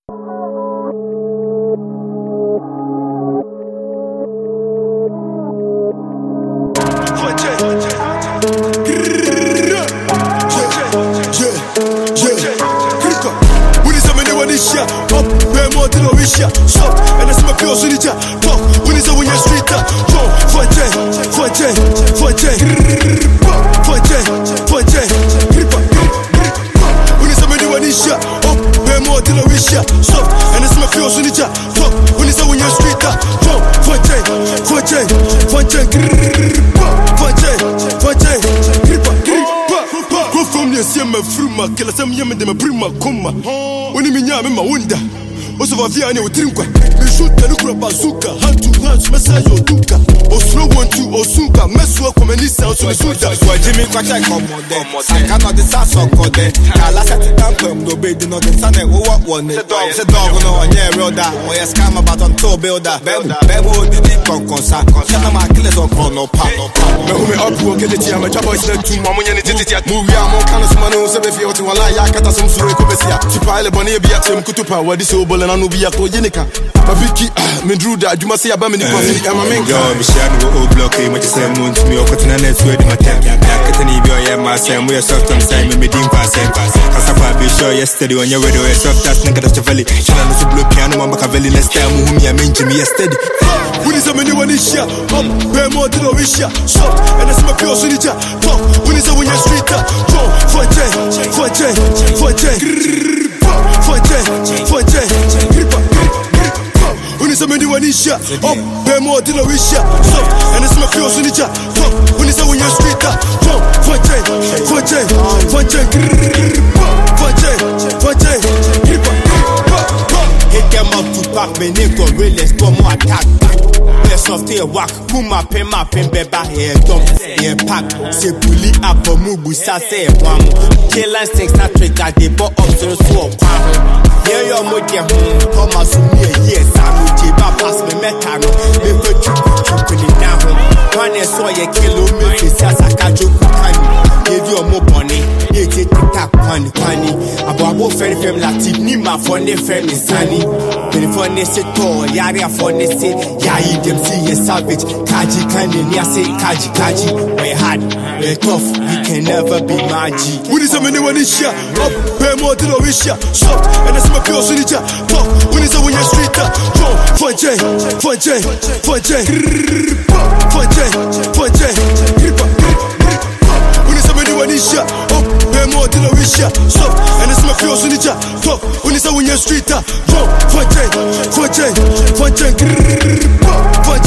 Kila sam yeme de me prima koma. Oni mi nyame ma wunda. Oso va via ne otrinkwa. Me shoot the nukura bazooka. Hand to hand, mesa yo duka. Oslo 1-2 osunka. Meso kwa meni sound so suda. So Jimmy kwacha komode. Sakano de saso kode. Kala seti tampem do be di no de sane wo one. Se dog no onye roda. O ya scam about on to builder. Bemo di konkonsa. Kana ma kile so kono pa. Me hu me up wo kele ti ama chabo ise tu mo nya ni titi ya. Movie am kana so manu se be fi oti wala ya kata so suru ko besia. Ti pile boni bia tem kutupa wadi so bole na no bia ko yenika. Ma viki me drew da adwuma se ya ba me ni kwasi ama menka. Yo me share no o block e mo ti say mo ntumi okotina net we di matem. Ya katani bi o ya ma say mo ya soft am say me dim pass. Kasafa be sure yesterday on your radio soft as nigga that valley. Chana no so block piano mama ka valley next time mo me menji me yesterday. Wuni se me ni wani shia. Be mo di no we shia. So and as me pure so ni ja. Talk wuni se when you street up. Yo Wuni se me ni wani shia. Be mo di no we shia. So and as me pure so ni ja. Talk wuni se when you street up. Hit them up to pack me nigga realest go more attack back. Best of the work, puma pen beba here dump here pack. Se bully up or mubu sa say one. Kill and six not trigger they bought up to so kwam. Here your modia come as me yes I'm jiba pass me metano. Me for chuku down. One is so ye kill me face asakajo kani. Give you more money, you take tap pani. Abo fem latif ni ma phone fem insani. When phone say to yari phone say ya them see a savage. Kaji kandi ni say kaji. We hard, we tough, we can never be magic. Wuni se me ni wani shia. Be mo di no we shia. So and as me pure so ni ja. Talk wuni se when you street up. Wanisha, be more than a wisha. So, and it's my pure sunita. Talk when it's when you're street up.